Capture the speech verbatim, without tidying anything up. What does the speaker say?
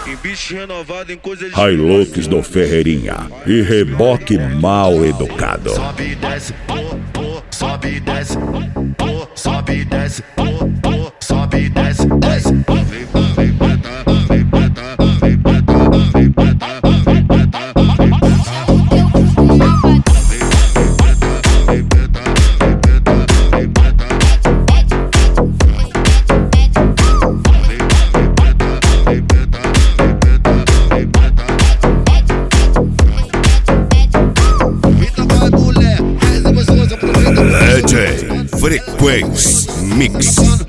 Em bicho renovado, em coisa de Hilux do Ferreirinha e reboque mal educado. Sobe e desce, oh, oh, sobe e desce, oh, sobe e desce, oh, oh, sobe e desce, desce. Vem, vem, preta, vem, preta, vem, preta, vem, preta, vem, preta, vem, D J Frequência Mix.